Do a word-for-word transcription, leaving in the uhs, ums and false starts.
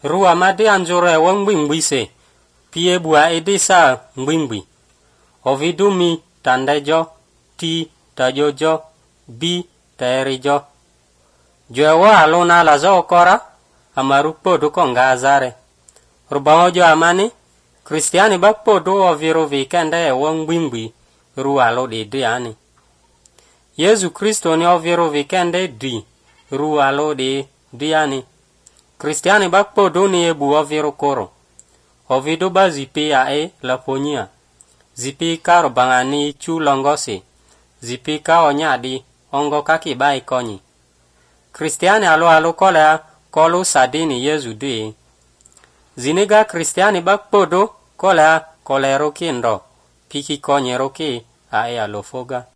Rua made anjore wa ngbingbi se. Pie bua edesa ngbingbi. Ovidumi tandejo, ti tajojo, bi taerijo. Jwewa alona lazo okora, amarupo do kongazare. Rubaojo amani, Kristiani bakpo do oviro vikende wa ngbingbi, rua lo de de ani. Yesu Kristo ni oviro vikende di, rua lo de de ani. Kristiani bakpo do ni ebu oviro koro. Ovido ba zipi ya e la ponia. Zipi ka robangani chu longosi. Zipi ka onyadi ongo kaki bai konyi. Kristiani alo alo kolea kolo sadini Yesu de. Ziniga Kristiani bakpo do kolea kolero kindo. Piki konye roki a e alo foga.